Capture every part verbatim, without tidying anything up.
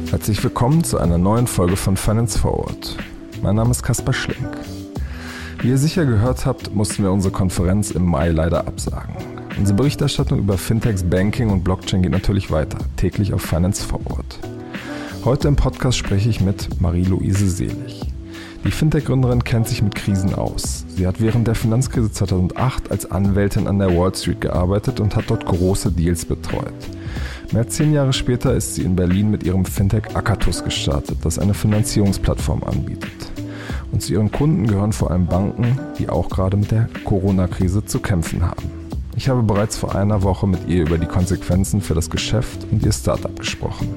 Herzlich willkommen zu einer neuen Folge von Finance Forward. Mein Name ist Kaspar Schlink. Wie ihr sicher gehört habt, mussten wir unsere Konferenz im Mai leider absagen. Unsere Berichterstattung über Fintechs, Banking und Blockchain geht natürlich weiter, täglich auf Finance Forward. Heute im Podcast spreche ich mit Marie-Louise Selig. Die Fintech-Gründerin kennt sich mit Krisen aus. Sie hat während der Finanzkrise zweitausendacht als Anwältin an der Wall Street gearbeitet und hat dort große Deals betreut. Mehr als zehn Jahre später ist sie in Berlin mit ihrem Fintech Akatus gestartet, das eine Finanzierungsplattform anbietet. Und zu ihren Kunden gehören vor allem Banken, die auch gerade mit der Corona-Krise zu kämpfen haben. Ich habe bereits vor einer Woche mit ihr über die Konsequenzen für das Geschäft und ihr Startup gesprochen.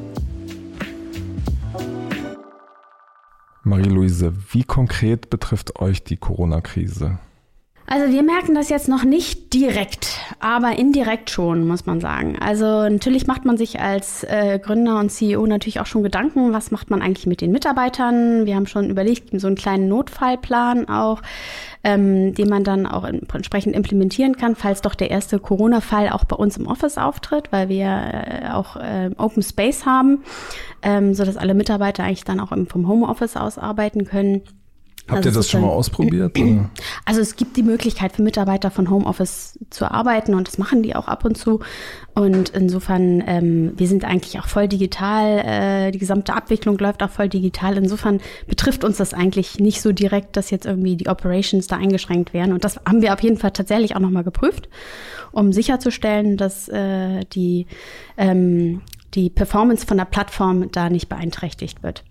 Marie-Louise, wie konkret betrifft euch die Corona-Krise? Also wir merken das jetzt noch nicht direkt, aber indirekt schon, muss man sagen. Also natürlich macht man sich als äh, Gründer und C E O natürlich auch schon Gedanken, was macht man eigentlich mit den Mitarbeitern? Wir haben schon überlegt, so einen kleinen Notfallplan auch, ähm, den man dann auch in, entsprechend implementieren kann, falls doch der erste Corona-Fall auch bei uns im Office auftritt, weil wir äh, auch äh, Open Space haben, ähm, sodass alle Mitarbeiter eigentlich dann auch im, vom Homeoffice aus arbeiten können. Habt ihr das schon mal ausprobiert? Oder? Also es gibt die Möglichkeit für Mitarbeiter von Homeoffice zu arbeiten und das machen die auch ab und zu. Und insofern, ähm, wir sind eigentlich auch voll digital, äh, die gesamte Abwicklung läuft auch voll digital. Insofern betrifft uns das eigentlich nicht so direkt, dass jetzt irgendwie die Operations da eingeschränkt werden. Und das haben wir auf jeden Fall tatsächlich auch nochmal geprüft, um sicherzustellen, dass äh, die, ähm, die Performance von der Plattform da nicht beeinträchtigt wird.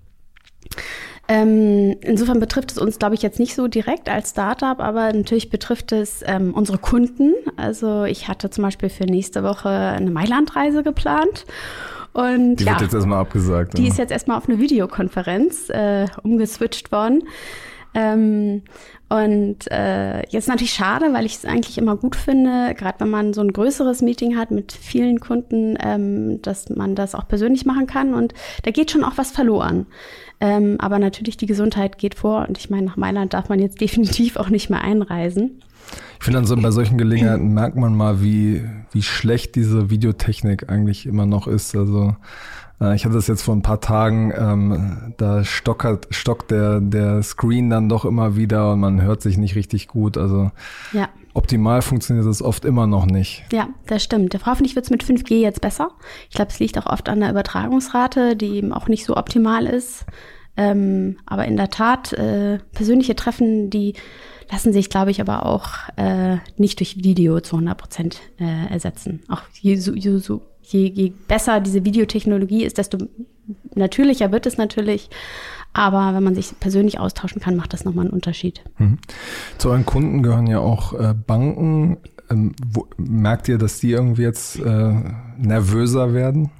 Ähm, insofern betrifft es uns, glaube ich, jetzt nicht so direkt als Startup, aber natürlich betrifft es ähm, unsere Kunden. Also ich hatte zum Beispiel für nächste Woche eine Mailand-Reise geplant. Und die ja, wird jetzt erstmal abgesagt. Die oder? ist jetzt erstmal auf eine Videokonferenz äh, umgeswitcht worden. Ähm, und äh, jetzt natürlich schade, weil ich es eigentlich immer gut finde, gerade wenn man so ein größeres Meeting hat mit vielen Kunden, ähm, dass man das auch persönlich machen kann. Und da geht schon auch was verloren. Ähm, aber natürlich die Gesundheit geht vor. Und ich meine, nach Mailand darf man jetzt definitiv auch nicht mehr einreisen. Ich finde, dann so bei solchen Gelegenheiten merkt man mal, wie, wie schlecht diese Videotechnik eigentlich immer noch ist. Also äh, ich hatte das jetzt vor ein paar Tagen, ähm, da stockert, stockt der, der Screen dann doch immer wieder und man hört sich nicht richtig gut. Also ja. Optimal funktioniert das oft immer noch nicht. Ja, das stimmt. Hoffentlich wird es mit fünf G jetzt besser. Ich glaube, es liegt auch oft an der Übertragungsrate, die eben auch nicht so optimal ist. Ähm, aber in der Tat, äh, persönliche Treffen, die lassen sich, glaube ich, aber auch äh, nicht durch Video zu hundert Prozent äh, ersetzen. Auch je, so, je, so, je, je besser diese Videotechnologie ist, desto natürlicher wird es natürlich. Aber wenn man sich persönlich austauschen kann, macht das nochmal einen Unterschied. Mhm. Zu euren Kunden gehören ja auch äh, Banken. Ähm, wo, merkt ihr, dass die irgendwie jetzt äh, nervöser werden?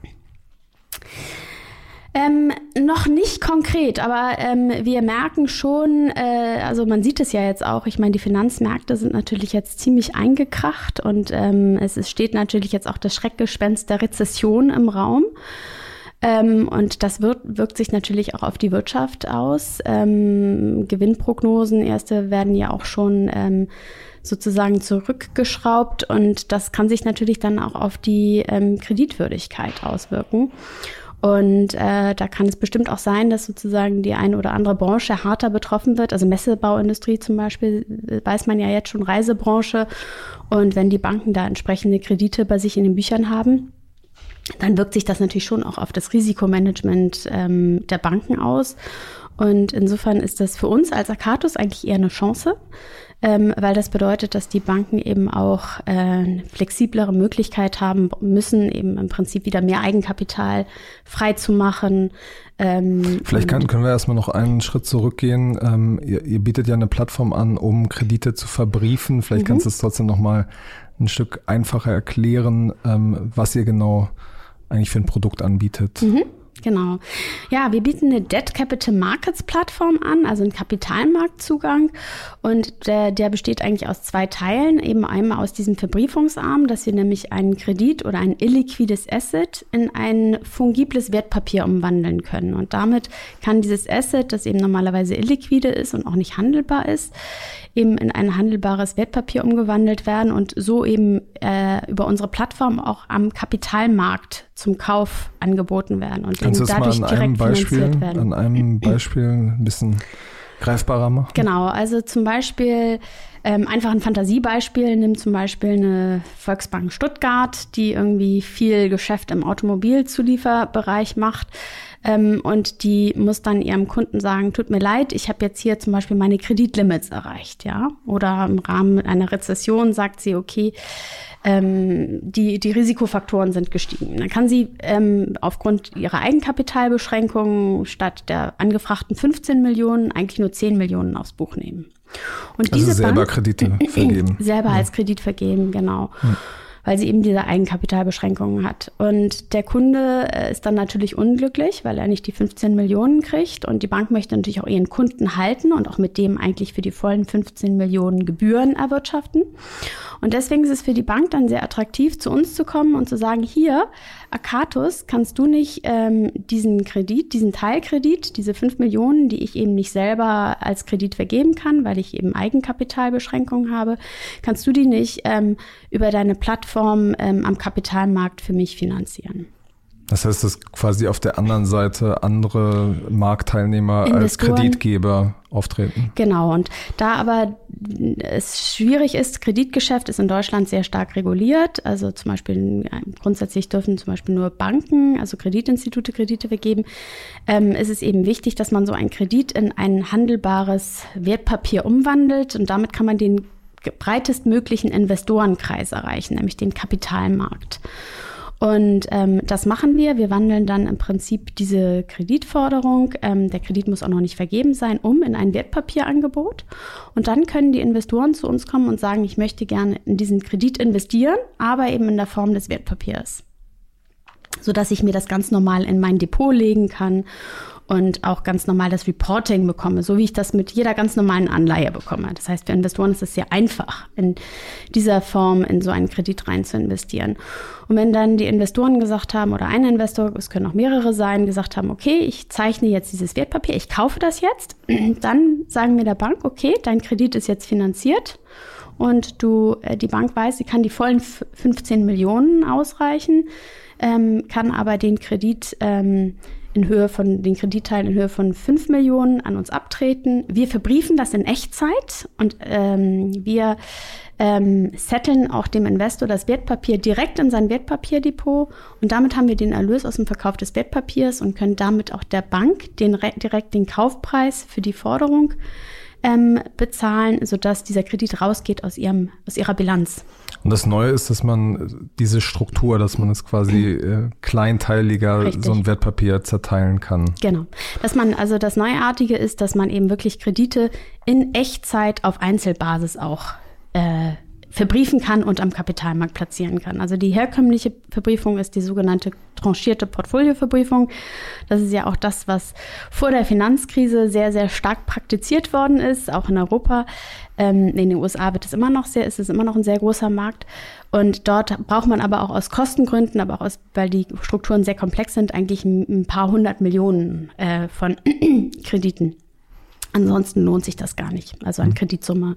Ähm, noch nicht konkret, aber ähm, wir merken schon, äh, also man sieht es ja jetzt auch, ich meine, die Finanzmärkte sind natürlich jetzt ziemlich eingekracht und ähm, es ist, steht natürlich jetzt auch das Schreckgespenst der Rezession im Raum. Ähm, und das wird, wirkt sich natürlich auch auf die Wirtschaft aus. Ähm, Gewinnprognosen, erste werden ja auch schon ähm, sozusagen zurückgeschraubt und das kann sich natürlich dann auch auf die ähm, Kreditwürdigkeit auswirken. Und äh, da kann es bestimmt auch sein, dass sozusagen die eine oder andere Branche härter betroffen wird. Also Messebauindustrie zum Beispiel, weiß man ja jetzt schon, Reisebranche. Und wenn die Banken da entsprechende Kredite bei sich in den Büchern haben, dann wirkt sich das natürlich schon auch auf das Risikomanagement ähm, der Banken aus. Und insofern ist das für uns als Akatus eigentlich eher eine Chance, ähm, weil das bedeutet, dass die Banken eben auch äh, eine flexiblere Möglichkeit haben müssen, eben im Prinzip wieder mehr Eigenkapital frei zu machen. Ähm, Vielleicht kann, können wir erstmal noch einen Schritt zurückgehen. Ähm, ihr, ihr bietet ja eine Plattform an, um Kredite zu verbriefen. Vielleicht mhm. kannst du es trotzdem noch mal ein Stück einfacher erklären, ähm, was ihr genau eigentlich für ein Produkt anbietet. Mhm. Genau. Ja, wir bieten eine Debt Capital Markets Plattform an, also einen Kapitalmarktzugang. Und der, der besteht eigentlich aus zwei Teilen. Eben einmal aus diesem Verbriefungsarm, dass wir nämlich einen Kredit oder ein illiquides Asset in ein fungibles Wertpapier umwandeln können. Und damit kann dieses Asset, das eben normalerweise illiquide ist und auch nicht handelbar ist, eben in ein handelbares Wertpapier umgewandelt werden und so eben äh, über unsere Plattform auch am Kapitalmarkt zum Kauf angeboten werden und Kannst eben dadurch mal an einem direkt Beispiel, finanziert werden. An einem Beispiel ein bisschen greifbarer machen? Genau, also zum Beispiel ähm, einfach ein Fantasiebeispiel, nimm zum Beispiel eine Volksbank Stuttgart, die irgendwie viel Geschäft im Automobilzulieferbereich macht. Ähm, und die muss dann ihrem Kunden sagen, tut mir leid, ich habe jetzt hier zum Beispiel meine Kreditlimits erreicht, ja. Oder im Rahmen einer Rezession sagt sie, okay, ähm, die, die Risikofaktoren sind gestiegen. Dann kann sie ähm, aufgrund ihrer Eigenkapitalbeschränkungen statt der angefragten fünfzehn Millionen eigentlich nur zehn Millionen aufs Buch nehmen. Und also diese selber Bank, Kredite vergeben. Selber ja. als Kredit vergeben, genau. Ja. Weil sie eben diese Eigenkapitalbeschränkungen hat. Und der Kunde ist dann natürlich unglücklich, weil er nicht die fünfzehn Millionen kriegt. Und die Bank möchte natürlich auch ihren Kunden halten und auch mit dem eigentlich für die vollen fünfzehn Millionen Gebühren erwirtschaften. Und deswegen ist es für die Bank dann sehr attraktiv, zu uns zu kommen und zu sagen, hier, Akatus, kannst du nicht ähm, diesen Kredit, diesen Teilkredit, diese fünf Millionen, die ich eben nicht selber als Kredit vergeben kann, weil ich eben Eigenkapitalbeschränkungen habe, kannst du die nicht ähm, über deine Plattform ähm, am Kapitalmarkt für mich finanzieren? Das heißt, dass quasi auf der anderen Seite andere Marktteilnehmer Investoren, als Kreditgeber auftreten. Genau, und da aber es schwierig ist, Kreditgeschäft ist in Deutschland sehr stark reguliert. Also zum Beispiel grundsätzlich dürfen zum Beispiel nur Banken, also Kreditinstitute, Kredite vergeben. Ähm, ist es eben wichtig, dass man so einen Kredit in ein handelbares Wertpapier umwandelt und damit kann man den breitestmöglichen Investorenkreis erreichen, nämlich den Kapitalmarkt. Und ähm, das machen wir. Wir wandeln dann im Prinzip diese Kreditforderung, ähm, der Kredit muss auch noch nicht vergeben sein, um in ein Wertpapierangebot. Und dann können die Investoren zu uns kommen und sagen, ich möchte gerne in diesen Kredit investieren, aber eben in der Form des Wertpapiers, sodass ich mir das ganz normal in mein Depot legen kann und auch ganz normal das Reporting bekomme, so wie ich das mit jeder ganz normalen Anleihe bekomme. Das heißt, für Investoren ist es sehr einfach, in dieser Form in so einen Kredit rein zu investieren. Und wenn dann die Investoren gesagt haben, oder ein Investor, es können auch mehrere sein, gesagt haben, okay, ich zeichne jetzt dieses Wertpapier, ich kaufe das jetzt, dann sagen wir der Bank, okay, dein Kredit ist jetzt finanziert und du, die Bank weiß, sie kann die vollen fünfzehn Millionen ausreichen, ähm, kann aber den Kredit ähm, in Höhe von den Kreditteilen in Höhe von fünf Millionen an uns abtreten. Wir verbriefen das in Echtzeit und ähm, wir ähm, setteln auch dem Investor das Wertpapier direkt in sein Wertpapierdepot und damit haben wir den Erlös aus dem Verkauf des Wertpapiers und können damit auch der Bank den, direkt den Kaufpreis für die Forderung ähm, bezahlen, sodass dieser Kredit rausgeht aus ihrem, aus ihrer Bilanz. Und das Neue ist, dass man diese Struktur, dass man es quasi äh, kleinteiliger Richtig. So ein Wertpapier zerteilen kann. Genau. Dass man, also das Neuartige ist, dass man eben wirklich Kredite in Echtzeit auf Einzelbasis auch äh, verbriefen kann und am Kapitalmarkt platzieren kann. Also die herkömmliche Verbriefung ist die sogenannte tranchierte Portfolioverbriefung. Das ist ja auch das, was vor der Finanzkrise sehr, sehr stark praktiziert worden ist, auch in Europa. Ähm, in den U S A wird es immer noch sehr, ist es immer noch ein sehr großer Markt. Und dort braucht man aber auch aus Kostengründen, aber auch aus, weil die Strukturen sehr komplex sind, eigentlich ein, ein paar hundert Millionen äh, von Krediten. Ansonsten lohnt sich das gar nicht, also an Kreditsumme.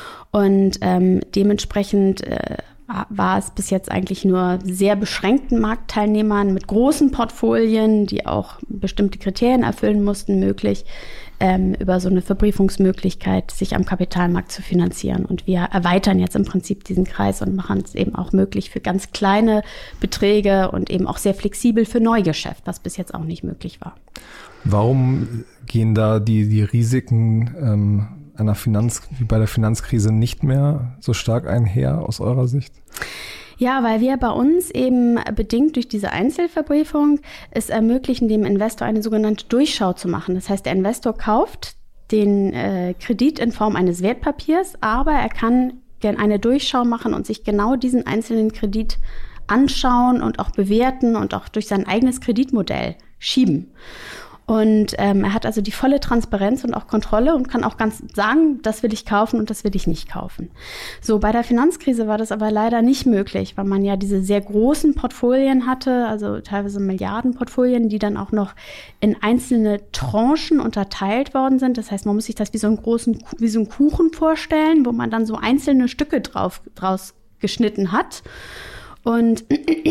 Und ähm, dementsprechend äh, war es bis jetzt eigentlich nur sehr beschränkten Marktteilnehmern mit großen Portfolien, die auch bestimmte Kriterien erfüllen mussten, möglich, ähm, über so eine Verbriefungsmöglichkeit sich am Kapitalmarkt zu finanzieren. Und wir erweitern jetzt im Prinzip diesen Kreis und machen es eben auch möglich für ganz kleine Beträge und eben auch sehr flexibel für Neugeschäft, was bis jetzt auch nicht möglich war. Warum gehen da die, die Risiken ähm einer Finanz, wie bei der Finanzkrise nicht mehr so stark einher aus eurer Sicht? Ja, weil wir bei uns eben bedingt durch diese Einzelverbriefung es ermöglichen, dem Investor eine sogenannte Durchschau zu machen. Das heißt, der Investor kauft den äh, Kredit in Form eines Wertpapiers, aber er kann gerne eine Durchschau machen und sich genau diesen einzelnen Kredit anschauen und auch bewerten und auch durch sein eigenes Kreditmodell schieben. Und ähm, er hat also die volle Transparenz und auch Kontrolle und kann auch ganz sagen, das will ich kaufen und das will ich nicht kaufen. So, bei der Finanzkrise war das aber leider nicht möglich, weil man ja diese sehr großen Portfolien hatte, also teilweise Milliardenportfolien, die dann auch noch in einzelne Tranchen unterteilt worden sind. Das heißt, man muss sich das wie so einen großen, wie so einen Kuchen vorstellen, wo man dann so einzelne Stücke drauf, draus geschnitten hat. Und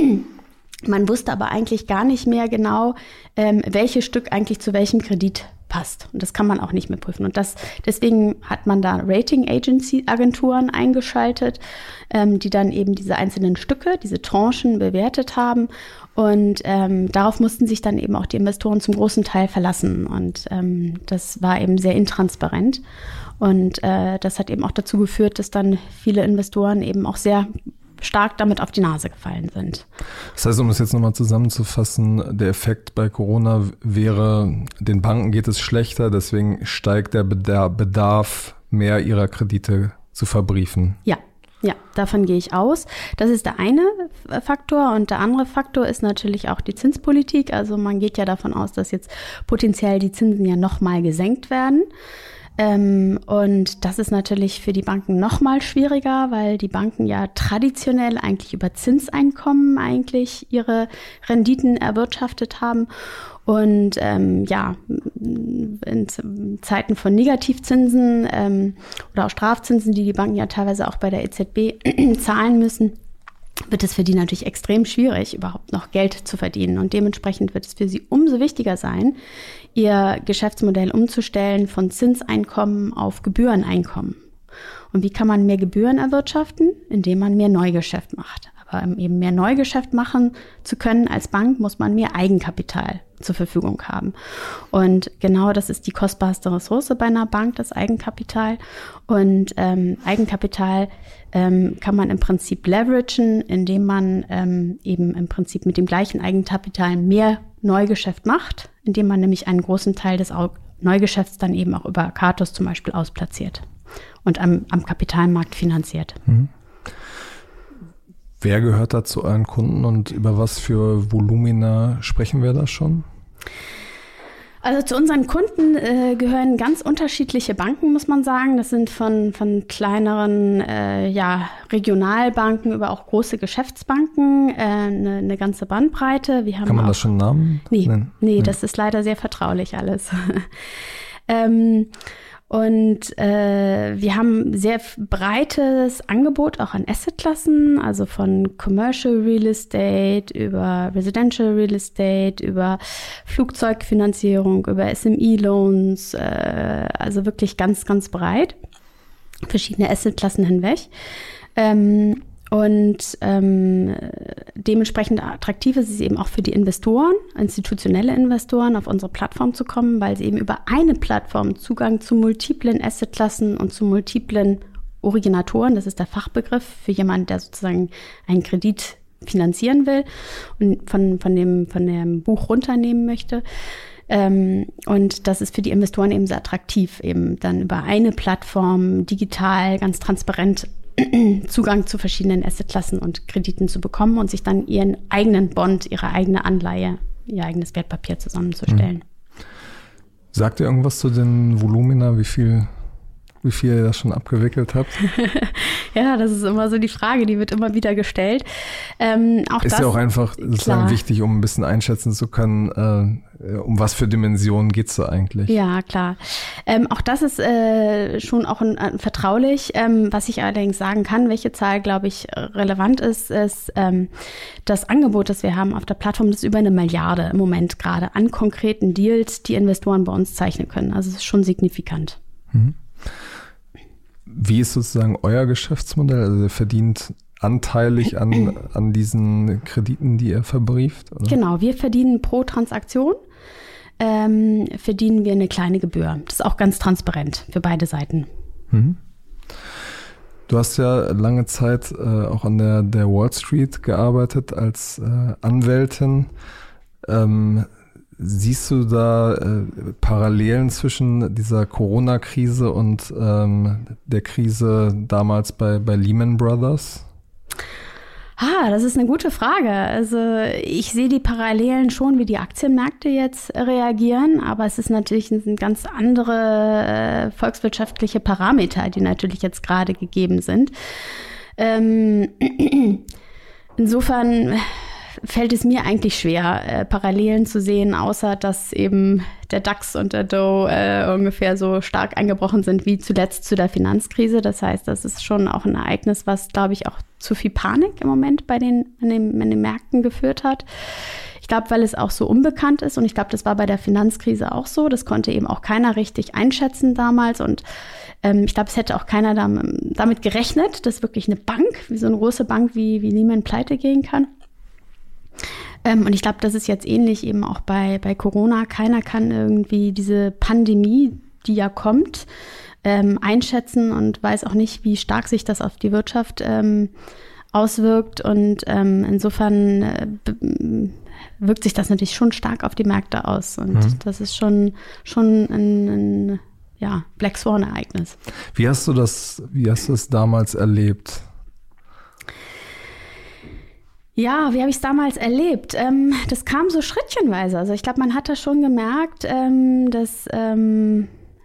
man wusste aber eigentlich gar nicht mehr genau, ähm, welches Stück eigentlich zu welchem Kredit passt. Und das kann man auch nicht mehr prüfen. Und das, deswegen hat man da Rating-Agency-Agenturen eingeschaltet, ähm, die dann eben diese einzelnen Stücke, diese Tranchen bewertet haben. Und ähm, darauf mussten sich dann eben auch die Investoren zum großen Teil verlassen. Und ähm, das war eben sehr intransparent. Und äh, das hat eben auch dazu geführt, dass dann viele Investoren eben auch sehr stark damit auf die Nase gefallen sind. Das heißt, um es jetzt nochmal zusammenzufassen, der Effekt bei Corona wäre, den Banken geht es schlechter, deswegen steigt der Bedarf, mehr ihrer Kredite zu verbriefen. Ja, ja, davon gehe ich aus. Das ist der eine Faktor und der andere Faktor ist natürlich auch die Zinspolitik. Also man geht ja davon aus, dass jetzt potenziell die Zinsen ja nochmal gesenkt werden. Ähm, und das ist natürlich für die Banken noch mal schwieriger, weil die Banken ja traditionell eigentlich über Zinseinkommen eigentlich ihre Renditen erwirtschaftet haben. Und ähm, ja, in Zeiten von Negativzinsen ähm, oder auch Strafzinsen, die die Banken ja teilweise auch bei der E Z B zahlen müssen, wird es für die natürlich extrem schwierig, überhaupt noch Geld zu verdienen. Und dementsprechend wird es für sie umso wichtiger sein, ihr Geschäftsmodell umzustellen von Zinseinkommen auf Gebühreneinkommen. Und wie kann man mehr Gebühren erwirtschaften? Indem man mehr Neugeschäft macht. Aber um eben mehr Neugeschäft machen zu können als Bank, muss man mehr Eigenkapital zur Verfügung haben. Und genau das ist die kostbarste Ressource bei einer Bank, das Eigenkapital. Und ähm, Eigenkapital ähm, kann man im Prinzip leveragen, indem man ähm, eben im Prinzip mit dem gleichen Eigenkapital mehr Neugeschäft macht, indem man nämlich einen großen Teil des Neugeschäfts dann eben auch über Katos zum Beispiel ausplatziert und am, am Kapitalmarkt finanziert. Mhm. Wer gehört da zu euren Kunden und über was für Volumina sprechen wir da schon? Also zu unseren Kunden äh, gehören ganz unterschiedliche Banken, muss man sagen. Das sind von, von kleineren äh, ja, Regionalbanken über auch große Geschäftsbanken, eine äh, ne ganze Bandbreite. Wir haben Kann man auch, das schon Namen nee, nennen? Nee, nee, das ist leider sehr vertraulich alles. ähm, Und äh, wir haben sehr breites Angebot auch an Assetklassen, also von Commercial Real Estate über Residential Real Estate, über Flugzeugfinanzierung, über S M E-Loans, äh, also wirklich ganz, ganz breit, verschiedene Assetklassen hinweg. Ähm, Und ähm, dementsprechend attraktiv ist es eben auch für die Investoren, institutionelle Investoren, auf unsere Plattform zu kommen, weil sie eben über eine Plattform Zugang zu multiplen Assetklassen und zu multiplen Originatoren, das ist der Fachbegriff für jemanden, der sozusagen einen Kredit finanzieren will und von, von, dem, von dem Buch runternehmen möchte. Ähm, und das ist für die Investoren eben sehr attraktiv, eben dann über eine Plattform digital, ganz transparent Zugang zu verschiedenen Assetklassen und Krediten zu bekommen und sich dann ihren eigenen Bond, ihre eigene Anleihe, ihr eigenes Wertpapier zusammenzustellen. Sagt ihr irgendwas zu den Volumina, wie viel, wie viel ihr das schon abgewickelt habt? Ja, das ist immer so die Frage, die wird immer wieder gestellt. Ähm, auch ist das, ja auch einfach sozusagen wichtig, um ein bisschen einschätzen zu können, äh, um was für Dimensionen geht's da eigentlich? Ja, klar. Ähm, auch das ist äh, schon auch ein, ein vertraulich. Ähm, was ich allerdings sagen kann, welche Zahl, glaube ich, relevant ist, ist ähm, das Angebot, das wir haben auf der Plattform, das ist über eine Milliarde im Moment gerade an konkreten Deals, die Investoren bei uns zeichnen können. Also es ist schon signifikant. Mhm. Wie ist sozusagen euer Geschäftsmodell? Also ihr verdient anteilig an, an diesen Krediten, die ihr verbrieft? Oder? Genau, wir verdienen pro Transaktion, ähm, verdienen wir eine kleine Gebühr. Das ist auch ganz transparent für beide Seiten. Mhm. Du hast ja lange Zeit äh, auch an der, der Wall Street gearbeitet als äh, Anwältin. Ähm, Siehst du da äh, Parallelen zwischen dieser Corona-Krise und ähm, der Krise damals bei, bei Lehman Brothers? Ah, das ist eine gute Frage. Also ich sehe die Parallelen schon, wie die Aktienmärkte jetzt reagieren, aber es ist natürlich ein ganz andere äh, volkswirtschaftliche Parameter, die natürlich jetzt gerade gegeben sind. Ähm, insofern fällt es mir eigentlich schwer, äh, Parallelen zu sehen, außer dass eben der DAX und der Dow äh, ungefähr so stark eingebrochen sind wie zuletzt zu der Finanzkrise. Das heißt, das ist schon auch ein Ereignis, was, glaube ich, auch zu viel Panik im Moment bei den, in den, in den Märkten geführt hat. Ich glaube, weil es auch so unbekannt ist und ich glaube, das war bei der Finanzkrise auch so. Das konnte eben auch keiner richtig einschätzen damals und ähm, ich glaube, es hätte auch keiner damit gerechnet, dass wirklich eine Bank, wie so eine große Bank wie, wie Lehman pleite gehen kann. Ähm, und ich glaube, das ist jetzt ähnlich eben auch bei, bei Corona. Keiner kann irgendwie diese Pandemie, die ja kommt, ähm, einschätzen und weiß auch nicht, wie stark sich das auf die Wirtschaft ähm, auswirkt. Und ähm, insofern äh, b- wirkt sich das natürlich schon stark auf die Märkte aus. Und mhm. das ist schon, schon ein, ein ja, Black Swan-Ereignis. Wie hast du das, wie hast du es damals erlebt? Ja, wie habe ich es damals erlebt? Ähm, das kam so schrittchenweise. Also ich glaube, man hat das schon gemerkt, ähm, dass, ähm,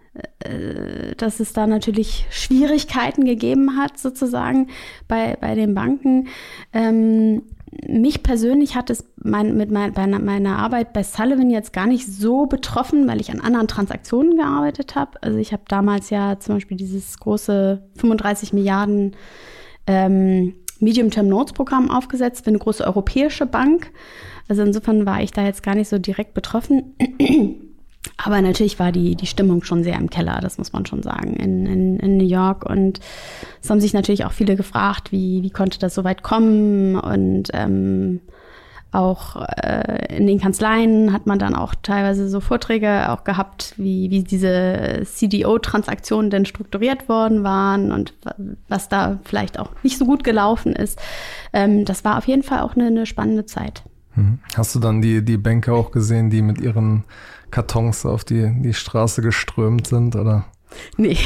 äh, dass es da natürlich Schwierigkeiten gegeben hat, sozusagen bei, bei den Banken. Ähm, mich persönlich hat es mein, mit mein, bei meiner Arbeit bei Sullivan jetzt gar nicht so betroffen, weil ich an anderen Transaktionen gearbeitet habe. Also ich habe damals ja zum Beispiel dieses große fünfunddreißig Milliarden ähm, Medium-Term-Notes-Programm aufgesetzt für eine große europäische Bank. Also insofern war ich da jetzt gar nicht so direkt betroffen. Aber natürlich war die, die Stimmung schon sehr im Keller, das muss man schon sagen, in, in, in New York. Und es haben sich natürlich auch viele gefragt, wie, wie konnte das so weit kommen? Und ähm, auch äh, in den Kanzleien hat man dann auch teilweise so Vorträge auch gehabt, wie, wie diese C D O-Transaktionen denn strukturiert worden waren und was da vielleicht auch nicht so gut gelaufen ist. Ähm, das war auf jeden Fall auch eine, eine spannende Zeit. Hast du dann die, die Banker auch gesehen, die mit ihren Kartons auf die, die Straße geströmt sind, oder? Nee,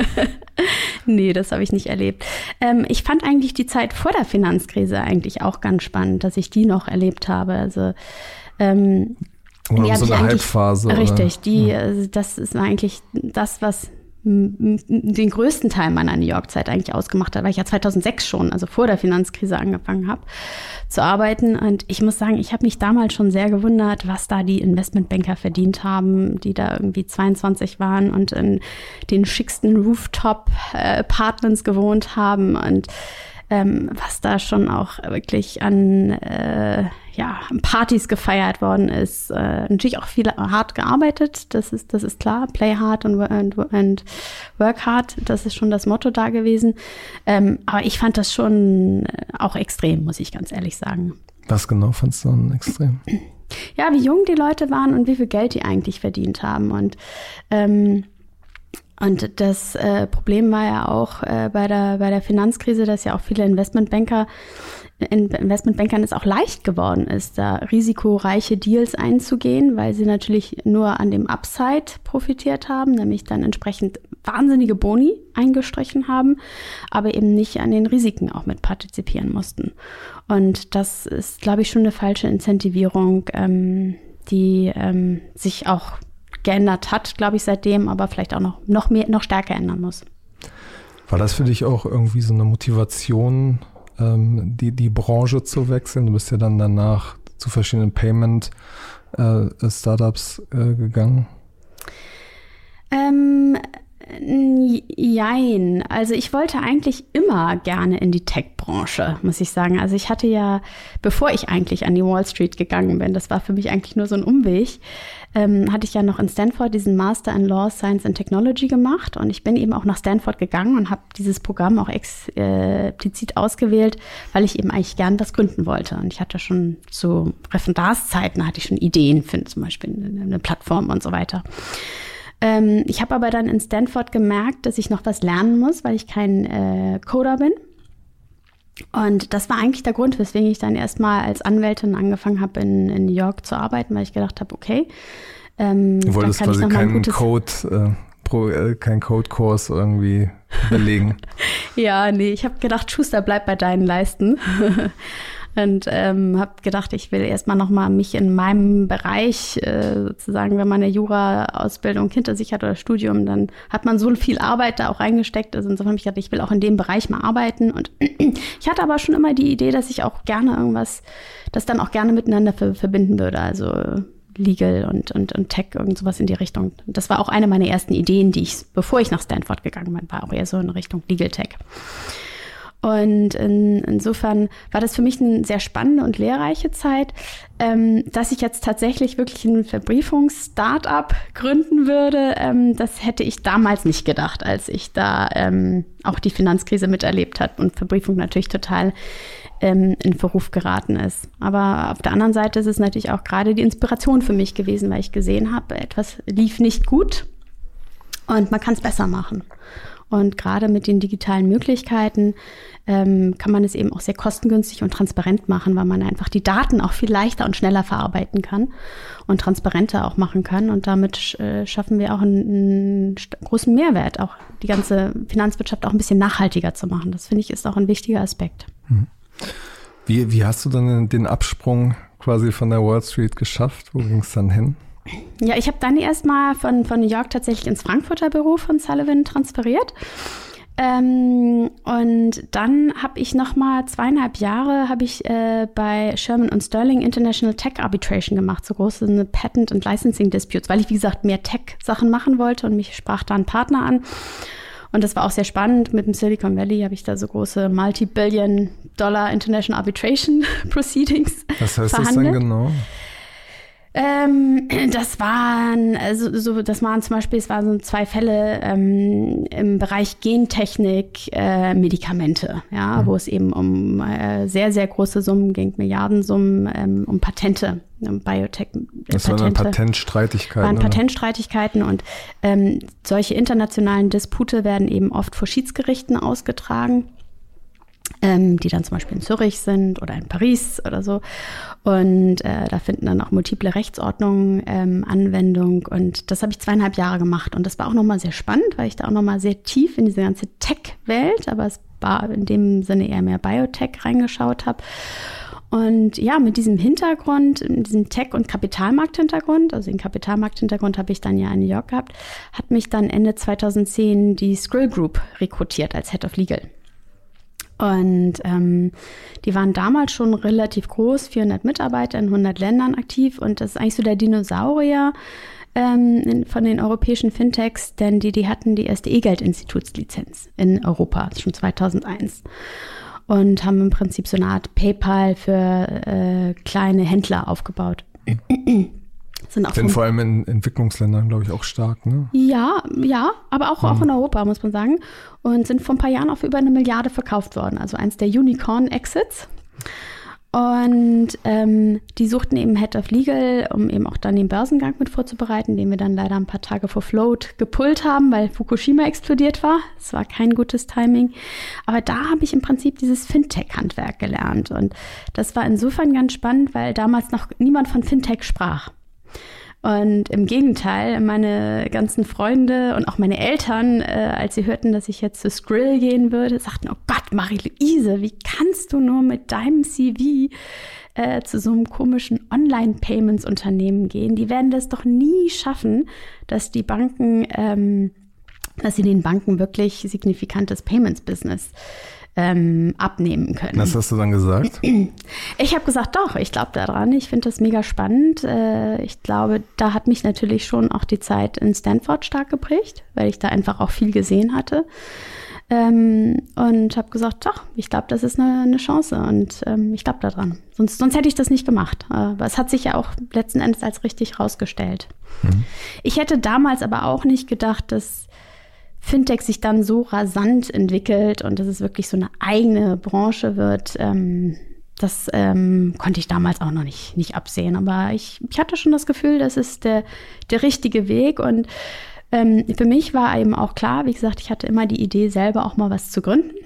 nee, das habe ich nicht erlebt. Ähm, ich fand eigentlich die Zeit vor der Finanzkrise eigentlich auch ganz spannend, dass ich die noch erlebt habe. Also ähm, oder so eine Halbphase. Richtig, oder? die, also das ist eigentlich das, was den größten Teil meiner New York-Zeit eigentlich ausgemacht hat, weil ich ja zweitausendsechs schon, also vor der Finanzkrise, angefangen habe zu arbeiten. Und ich muss sagen, ich habe mich damals schon sehr gewundert, was da die Investmentbanker verdient haben, die da irgendwie zweiundzwanzig waren und in den schicksten Rooftop-Apartments gewohnt haben und ähm, was da schon auch wirklich an äh, ja, Partys gefeiert worden ist. Äh, natürlich auch viel hart gearbeitet, das ist, das ist klar. Play hard and, and, and work hard, das ist schon das Motto da gewesen. Ähm, aber ich fand das schon auch extrem, muss ich ganz ehrlich sagen. Was genau fandst du dann extrem? Ja, wie jung die Leute waren und wie viel Geld die eigentlich verdient haben. Und ähm, Und das äh, Problem war ja auch äh, bei der bei der Finanzkrise, dass ja auch viele Investmentbanker, in Investmentbankern es auch leicht geworden ist, da risikoreiche Deals einzugehen, weil sie natürlich nur an dem Upside profitiert haben, nämlich dann entsprechend wahnsinnige Boni eingestrichen haben, aber eben nicht an den Risiken auch mit partizipieren mussten. Und das ist, glaube ich, schon eine falsche Incentivierung, ähm, die ähm, sich auch geändert hat, glaube ich, seitdem, aber vielleicht auch noch, noch mehr, noch stärker ändern muss. War das für dich auch irgendwie so eine Motivation, ähm, die, die Branche zu wechseln? Du bist ja dann danach zu verschiedenen Payment-Startups äh, äh, gegangen. Ähm, jein. Also ich wollte eigentlich immer gerne in die Tech-Branche, muss ich sagen. Also ich hatte ja, bevor ich eigentlich an die Wall Street gegangen bin, das war für mich eigentlich nur so ein Umweg, ähm, hatte ich ja noch in Stanford diesen Master in Law, Science and Technology gemacht und ich bin eben auch nach Stanford gegangen und habe dieses Programm auch explizit äh, ausgewählt, weil ich eben eigentlich gern was gründen wollte. Und ich hatte schon zu Referendarszeiten hatte ich schon Ideen für zum Beispiel eine, eine Plattform und so weiter. Ähm, ich habe aber dann in Stanford gemerkt, dass ich noch was lernen muss, weil ich kein äh, Coder bin. Und das war eigentlich der Grund, weswegen ich dann erstmal als Anwältin angefangen habe, in, in New York zu arbeiten, weil ich gedacht habe, okay, ähm, du wolltest dann kann quasi ich noch mal keinen gutes Code äh, Pro, äh, kein Codekurs irgendwie belegen. Ja, nee, ich habe gedacht, Schuster, bleib bei deinen Leisten. Und ähm, habe gedacht, ich will erstmal nochmal mich in meinem Bereich, äh, sozusagen, wenn man eine Jura-Ausbildung hinter sich hat oder Studium, dann hat man so viel Arbeit da auch reingesteckt. Also insofern habe ich gedacht, ich will auch in dem Bereich mal arbeiten. Und ich hatte aber schon immer die Idee, dass ich auch gerne irgendwas, das dann auch gerne miteinander ver- verbinden würde. Also Legal und, und, und Tech, irgend sowas in die Richtung. Das war auch eine meiner ersten Ideen, die ich, bevor ich nach Stanford gegangen bin, war auch eher so in Richtung Legal Tech. Und in, insofern war das für mich eine sehr spannende und lehrreiche Zeit, ähm, dass ich jetzt tatsächlich wirklich ein Verbriefungs-Startup gründen würde. Ähm, das hätte ich damals nicht gedacht, als ich da ähm, auch die Finanzkrise miterlebt habe und Verbriefung natürlich total ähm, in Verruf geraten ist. Aber auf der anderen Seite ist es natürlich auch gerade die Inspiration für mich gewesen, weil ich gesehen habe, etwas lief nicht gut und man kann es besser machen. Und gerade mit den digitalen Möglichkeiten ähm, kann man es eben auch sehr kostengünstig und transparent machen, weil man einfach die Daten auch viel leichter und schneller verarbeiten kann und transparenter auch machen kann. Und damit äh, schaffen wir auch einen, einen großen Mehrwert, auch die ganze Finanzwirtschaft auch ein bisschen nachhaltiger zu machen. Das finde ich ist auch ein wichtiger Aspekt. Wie, wie hast du dann den Absprung quasi von der Wall Street geschafft? Wo ging es dann hin? Ja, ich habe dann erstmal von, von New York tatsächlich ins Frankfurter Büro von Sullivan transferiert. Ähm, und dann habe ich noch mal zweieinhalb Jahre habe ich äh, bei Sherman und Sterling International Tech Arbitration gemacht, so große Patent- und Licensing Disputes, weil ich, wie gesagt, mehr Tech-Sachen machen wollte und mich sprach da ein Partner an. Und das war auch sehr spannend. Mit dem Silicon Valley habe ich da so große Multi-Billion-Dollar International Arbitration Proceedings Was heißt verhandelt. das denn genau? Ähm, das waren, also so, das waren zum Beispiel, es waren so zwei Fälle ähm, im Bereich Gentechnik, äh, Medikamente, ja, mhm. wo es eben um äh, sehr, sehr große Summen ging, Milliardensummen, ähm, um Patente, um Biotech. Das waren dann Patentstreitigkeiten. waren Patentstreitigkeiten und ähm, solche internationalen Dispute werden eben oft vor Schiedsgerichten ausgetragen. Ähm, die dann zum Beispiel in Zürich sind oder in Paris oder so. Und äh, da finden dann auch multiple Rechtsordnungen ähm, Anwendung. Und das habe ich zweieinhalb Jahre gemacht. Und das war auch nochmal sehr spannend, weil ich da auch nochmal sehr tief in diese ganze Tech-Welt, aber es war in dem Sinne eher mehr Biotech reingeschaut habe. Und ja, mit diesem Hintergrund, in diesem Tech- und Kapitalmarkthintergrund, also den Kapitalmarkthintergrund habe ich dann ja in New York gehabt, hat mich dann Ende zweitausendzehn die Skrill Group rekrutiert als Head of Legal. Und ähm, die waren damals schon relativ groß, vierhundert Mitarbeiter in hundert Ländern aktiv. Und das ist eigentlich so der Dinosaurier ähm, in, von den europäischen Fintechs, denn die, die hatten die erste E-Geld-Institutslizenz in Europa, schon zweitausendeins. Und haben im Prinzip so eine Art PayPal für äh, kleine Händler aufgebaut. Sind, auch Sind vor allem in Entwicklungsländern, glaube ich, auch stark, ne? Ja, ja, aber auch, mhm. auch in Europa, muss man sagen. Und sind vor ein paar Jahren auch für über eine Milliarde verkauft worden. Also eins der Unicorn-Exits. Und ähm, die suchten eben Head of Legal, um eben auch dann den Börsengang mit vorzubereiten, den wir dann leider ein paar Tage vor Float gepullt haben, weil Fukushima explodiert war. Das war kein gutes Timing. Aber da habe ich im Prinzip dieses Fintech-Handwerk gelernt. Und das war insofern ganz spannend, weil damals noch niemand von Fintech sprach. Und im Gegenteil, meine ganzen Freunde und auch meine Eltern, äh, als sie hörten, dass ich jetzt zu Skrill gehen würde, sagten, oh Gott, Marie-Louise, wie kannst du nur mit deinem C V äh, zu so einem komischen Online-Payments-Unternehmen gehen? Die werden das doch nie schaffen, dass die Banken, ähm, dass sie den Banken wirklich signifikantes Payments-Business Ähm, abnehmen können. Was hast du dann gesagt? Ich habe gesagt, doch, ich glaube daran. Ich finde das mega spannend. Äh, ich glaube, da hat mich natürlich schon auch die Zeit in Stanford stark geprägt, weil ich da einfach auch viel gesehen hatte. Ähm, und habe gesagt, doch, ich glaube, das ist eine, eine Chance und ähm, ich glaube daran. Sonst, sonst hätte ich das nicht gemacht. Aber es hat sich ja auch letzten Endes als richtig rausgestellt. Mhm. Ich hätte damals aber auch nicht gedacht, dass Fintech sich dann so rasant entwickelt und dass es wirklich so eine eigene Branche wird, ähm, das ähm, konnte ich damals auch noch nicht, nicht absehen. Aber ich, ich hatte schon das Gefühl, das ist der, der richtige Weg. Und ähm, für mich war eben auch klar, wie gesagt, ich hatte immer die Idee, selber auch mal was zu gründen.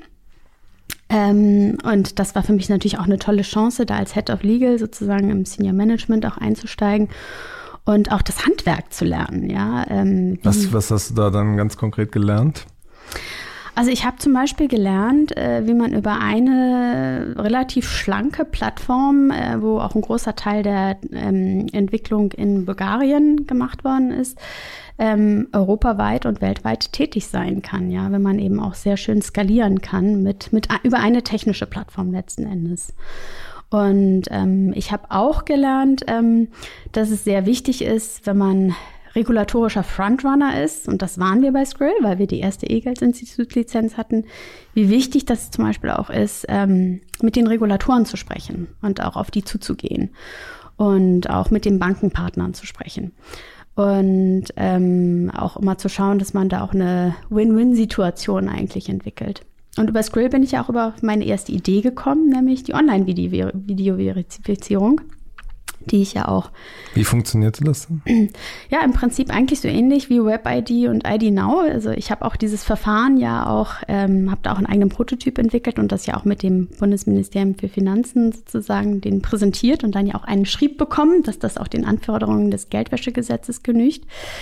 Ähm, und das war für mich natürlich auch eine tolle Chance, da als Head of Legal sozusagen im Senior Management auch einzusteigen. und auch das Handwerk zu lernen. Ja, ähm, was, was hast du da dann ganz konkret gelernt? Also ich habe zum Beispiel gelernt, äh, wie man über eine relativ schlanke Plattform, äh, wo auch ein großer Teil der ähm, Entwicklung in Bulgarien gemacht worden ist, ähm, europaweit und weltweit tätig sein kann, ja, wenn man eben auch sehr schön skalieren kann mit, mit über eine technische Plattform letzten Endes. Und ähm, ich habe auch gelernt, ähm, dass es sehr wichtig ist, wenn man regulatorischer Frontrunner ist, und das waren wir bei Skrill, weil wir die erste E-Geld-Institut-Lizenz hatten, wie wichtig das zum Beispiel auch ist, ähm, mit den Regulatoren zu sprechen und auch auf die zuzugehen und auch mit den Bankenpartnern zu sprechen. Und ähm, auch immer zu schauen, dass man da auch eine Win-Win-Situation eigentlich entwickelt. Und über Skrill bin ich ja auch über meine erste Idee gekommen, nämlich die Online-Video-Verifizierung, die ich ja auch... Wie funktionierte das denn? Ja, im Prinzip eigentlich so ähnlich wie Web-I D und I D Now. Also ich habe auch dieses Verfahren ja auch, ähm, habe da auch einen eigenen Prototyp entwickelt und das ja auch mit dem Bundesministerium für Finanzen sozusagen den präsentiert und dann ja auch einen Schrieb bekommen, dass das auch den Anforderungen des Geldwäschegesetzes genügt.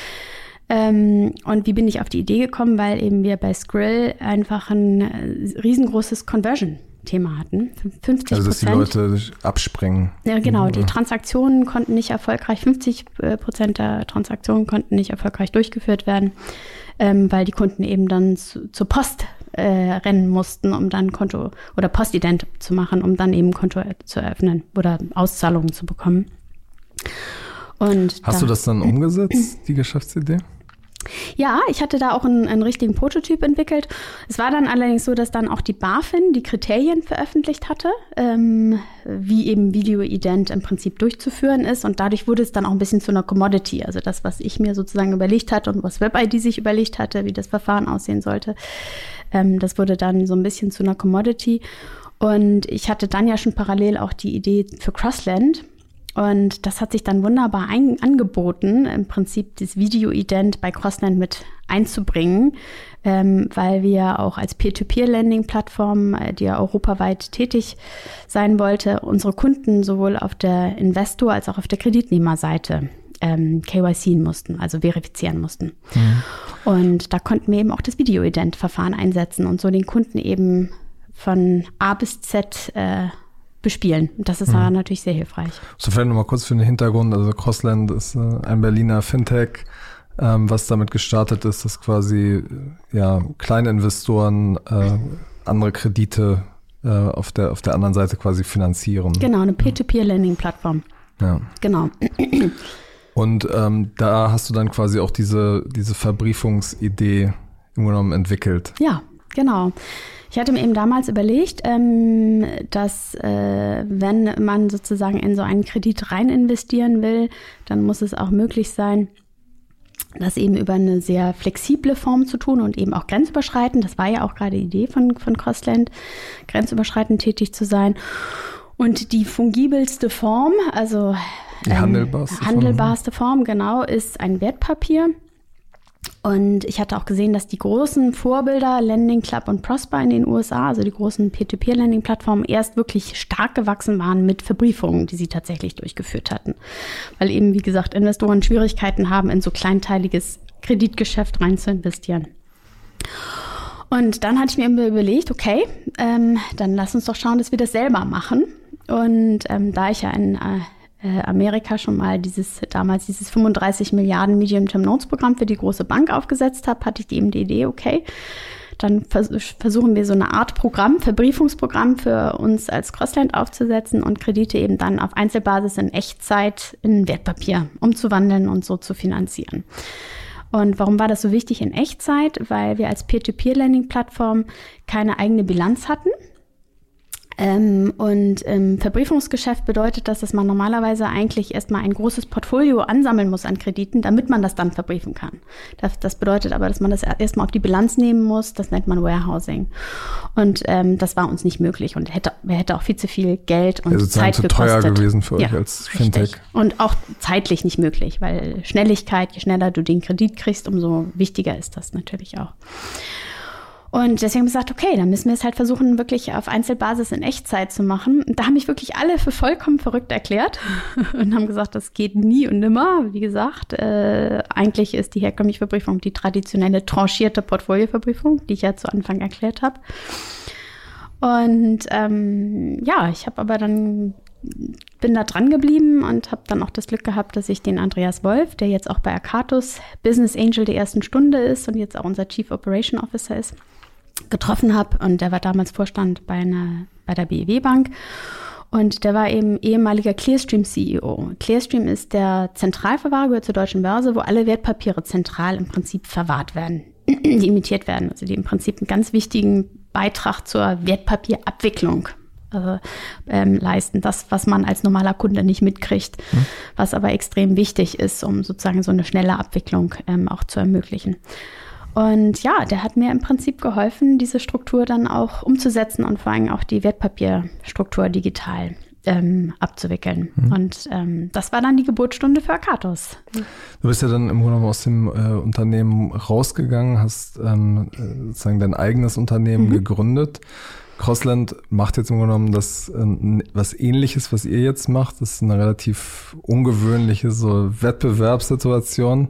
Ähm, und wie bin ich auf die Idee gekommen? Weil eben wir bei Skrill einfach ein äh, riesengroßes Conversion-Thema hatten. fünfzig Prozent. Also dass die Leute abspringen. Ja, genau. Die Transaktionen konnten nicht erfolgreich, fünfzig Prozent der Transaktionen konnten nicht erfolgreich durchgeführt werden, ähm, weil die Kunden eben dann zu, zur Post äh, rennen mussten, um dann Konto oder Postident zu machen, um dann eben Konto zu eröffnen oder Auszahlungen zu bekommen. Und Hast da, du das dann umgesetzt, die Geschäftsidee? Ja, ich hatte da auch einen, einen richtigen Prototyp entwickelt. Es war dann allerdings so, dass dann auch die BaFin die Kriterien veröffentlicht hatte, ähm, wie eben Videoident im Prinzip durchzuführen ist. Und dadurch wurde es dann auch ein bisschen zu einer Commodity. Also das, was ich mir sozusagen überlegt hatte und was Web-I D sich überlegt hatte, wie das Verfahren aussehen sollte, ähm, das wurde dann so ein bisschen zu einer Commodity. Und ich hatte dann ja schon parallel auch die Idee für Crossland. Und das hat sich dann wunderbar ein, angeboten, im Prinzip das Videoident bei Crossland mit einzubringen, ähm, weil wir auch als Peer-to-Peer-Lending-Plattform, die ja europaweit tätig sein wollte, unsere Kunden sowohl auf der Investor- als auch auf der Kreditnehmerseite ähm, K Y C mussten, also verifizieren mussten. Mhm. Und da konnten wir eben auch das Videoident-Verfahren einsetzen und so den Kunden eben von A bis Z äh, bespielen. Das ist mhm. natürlich sehr hilfreich. So, vielleicht nochmal kurz für den Hintergrund. Also Crossland ist äh, ein Berliner Fintech, ähm, was damit gestartet ist, dass quasi ja kleine Investoren äh, andere Kredite äh, auf der auf der anderen Seite quasi finanzieren. Genau, eine Peer-to-Peer-Lending-Plattform. Ja. Genau. Und ähm, da hast du dann quasi auch diese diese Verbriefungsidee im Grunde genommen entwickelt. Ja, genau. Ich hatte mir eben damals überlegt, ähm, dass äh, wenn man sozusagen in so einen Kredit rein investieren will, dann muss es auch möglich sein, das eben über eine sehr flexible Form zu tun und eben auch grenzüberschreitend. Das war ja auch gerade die Idee von, von Crossland, grenzüberschreitend tätig zu sein. Und die fungibelste Form, also die ähm, handelbarste, handelbarste Form, genau, ist ein Wertpapier. Und ich hatte auch gesehen, dass die großen Vorbilder, Lending Club und Prosper in den U S A, also die großen Peer-to-Peer-Lending-Plattformen, erst wirklich stark gewachsen waren mit Verbriefungen, die sie tatsächlich durchgeführt hatten. Weil eben, wie gesagt, Investoren Schwierigkeiten haben, in so kleinteiliges Kreditgeschäft rein zu investieren. Und dann hatte ich mir überlegt, okay, ähm, dann lass uns doch schauen, dass wir das selber machen. Und ähm, da ich ja in äh, Amerika schon mal dieses damals dieses fünfunddreißig Milliarden Medium-Term-Notes-Programm für die große Bank aufgesetzt habe, hatte ich eben die Idee, okay, dann vers- versuchen wir so eine Art Programm, Verbriefungsprogramm für uns als Crossland aufzusetzen und Kredite eben dann auf Einzelbasis in Echtzeit in Wertpapier umzuwandeln und so zu finanzieren. Und warum war das so wichtig in Echtzeit? Weil wir als Peer-to-Peer-Lending-Plattform keine eigene Bilanz hatten. Ähm, und im Verbriefungsgeschäft bedeutet das, dass man normalerweise eigentlich erstmal ein großes Portfolio ansammeln muss an Krediten, damit man das dann verbriefen kann. Das, das bedeutet aber, dass man das erstmal auf die Bilanz nehmen muss. Das nennt man Warehousing. Und ähm, das war uns nicht möglich und hätte, hätte auch viel zu viel Geld und also Zeit gekostet. zu teuer gewesen für euch ja, als Fintech. Richtig. Und auch zeitlich nicht möglich, weil Schnelligkeit, je schneller du den Kredit kriegst, umso wichtiger ist das natürlich auch. Und deswegen haben wir gesagt, okay, dann müssen wir es halt versuchen, wirklich auf Einzelbasis in Echtzeit zu machen. Und da haben mich wirklich alle für vollkommen verrückt erklärt und haben gesagt, das geht nie und nimmer. Wie gesagt, äh, eigentlich ist die herkömmliche Verbriefung die traditionelle tranchierte Portfolioverbriefung, die ich ja zu Anfang erklärt habe. Und ähm, ja, ich habe aber dann, bin da dran geblieben und habe dann auch das Glück gehabt, dass ich den Andreas Wolf, der jetzt auch bei Arcatus Business Angel der ersten Stunde ist und jetzt auch unser Chief Operation Officer ist, getroffen habe. Und der war damals Vorstand bei, einer, bei der B E W Bank. Und der war eben ehemaliger Clearstream-C E O. Clearstream ist der Zentralverwahrer, gehört zur Deutschen Börse, wo alle Wertpapiere zentral im Prinzip verwahrt werden, die emittiert werden. Also die im Prinzip einen ganz wichtigen Beitrag zur Wertpapierabwicklung äh, ähm, leisten. Das, was man als normaler Kunde nicht mitkriegt, mhm. was aber extrem wichtig ist, um sozusagen so eine schnelle Abwicklung ähm, auch zu ermöglichen. Und ja, der hat mir im Prinzip geholfen, diese Struktur dann auch umzusetzen und vor allem auch die Wertpapierstruktur digital ähm, abzuwickeln. Mhm. Und ähm, das war dann die Geburtsstunde für Arcatus. Du bist ja dann im Grunde genommen aus dem äh, Unternehmen rausgegangen, hast ähm, sozusagen dein eigenes Unternehmen mhm. gegründet. Crossland macht jetzt im Grunde genommen das äh, was Ähnliches, was ihr jetzt macht. Das ist eine relativ ungewöhnliche so Wettbewerbssituation.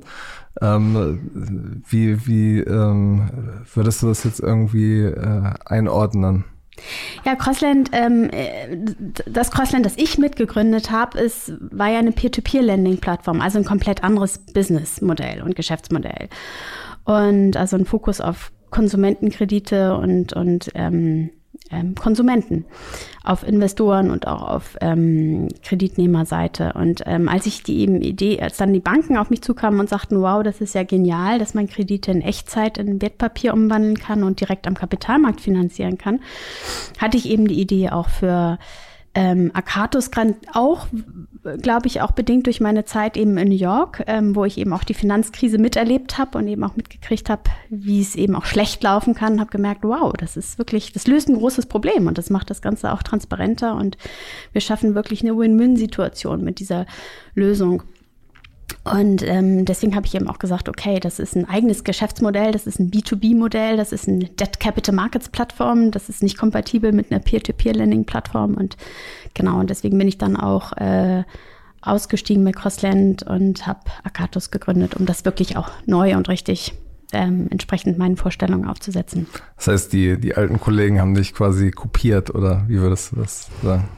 Ähm, wie wie ähm, würdest du das jetzt irgendwie äh, einordnen? Ja, Crossland, ähm, das Crossland, das ich mitgegründet habe, ist, war ja eine Peer-to-Peer-Lending-Plattform, also ein komplett anderes Businessmodell und Geschäftsmodell. Und also ein Fokus auf Konsumentenkredite und, und ähm, ähm, Konsumenten, auf Investoren und auch auf ähm, Kreditnehmerseite. Und ähm, als ich die eben Idee, als dann die Banken auf mich zukamen und sagten, wow, das ist ja genial, dass man Kredite in Echtzeit in Wertpapier umwandeln kann und direkt am Kapitalmarkt finanzieren kann, hatte ich eben die Idee auch für ähm, Arcatus, auch, glaube ich, auch bedingt durch meine Zeit eben in New York, ähm, wo ich eben auch die Finanzkrise miterlebt habe und eben auch mitgekriegt habe, wie es eben auch schlecht laufen kann, habe gemerkt, wow, das ist wirklich, das löst ein großes Problem und das macht das Ganze auch transparenter und wir schaffen wirklich eine Win-Win-Situation mit dieser Lösung. Und ähm, deswegen habe ich eben auch gesagt, okay, das ist ein eigenes Geschäftsmodell, das ist ein B zwei B-Modell, das ist eine Debt Capital Markets Plattform, das ist nicht kompatibel mit einer Peer-to-Peer-Lending-Plattform und genau, und deswegen bin ich dann auch äh, ausgestiegen bei Crossland und habe Arcatus gegründet, um das wirklich auch neu und richtig ähm, entsprechend meinen Vorstellungen aufzusetzen. Das heißt, die, die alten Kollegen haben dich quasi kopiert, oder wie würdest du das sagen?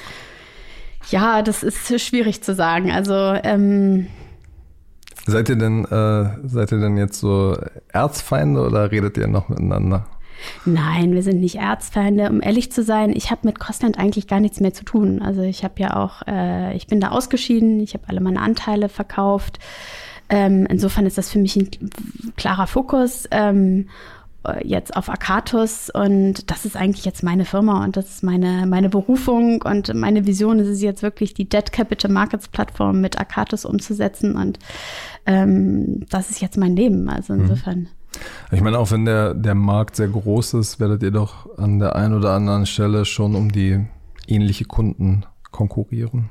Ja, das ist schwierig zu sagen. Also ähm, Seid ihr denn, äh, seid ihr denn jetzt so Erzfeinde oder redet ihr noch miteinander? Nein, wir sind nicht Erzfeinde. Um ehrlich zu sein, ich habe mit Crossland eigentlich gar nichts mehr zu tun. Also ich habe ja auch, äh, ich bin da ausgeschieden, ich habe alle meine Anteile verkauft. Ähm, insofern ist das für mich ein klarer Fokus. Ähm, jetzt auf Arcatus und das ist eigentlich jetzt meine Firma und das ist meine, meine Berufung und meine Vision ist es jetzt wirklich, die Debt Capital Markets Plattform mit Arcatus umzusetzen und ähm, das ist jetzt mein Leben, also insofern. Ich meine, auch wenn der, der Markt sehr groß ist, werdet ihr doch an der einen oder anderen Stelle schon um die ähnliche Kunden konkurrieren.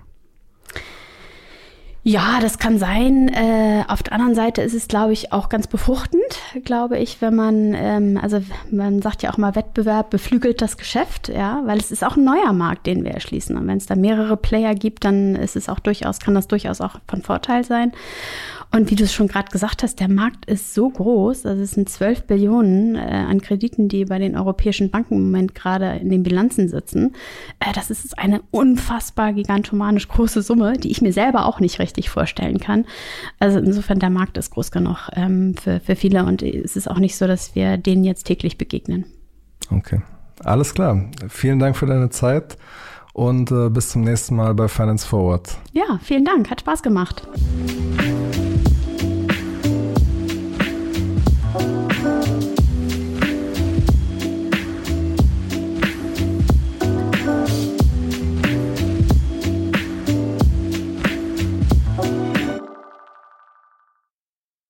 Ja, das kann sein. Äh, auf der anderen Seite ist es, glaube ich, auch ganz befruchtend, glaube ich, wenn man, ähm, also man sagt ja auch mal, Wettbewerb beflügelt das Geschäft, ja, weil es ist auch ein neuer Markt, den wir erschließen. Und wenn es da mehrere Player gibt, dann ist es auch durchaus, kann das durchaus auch von Vorteil sein. Und wie du es schon gerade gesagt hast, der Markt ist so groß, also es sind zwölf Billionen äh, an Krediten, die bei den europäischen Banken im Moment gerade in den Bilanzen sitzen. Äh, das ist eine unfassbar gigantomanisch große Summe, die ich mir selber auch nicht richtig vorstellen kann. Also insofern, der Markt ist groß genug ähm, für, für viele und es ist auch nicht so, dass wir denen jetzt täglich begegnen. Okay, alles klar. Vielen Dank für deine Zeit und äh, bis zum nächsten Mal bei Finance Forward. Ja, vielen Dank, hat Spaß gemacht.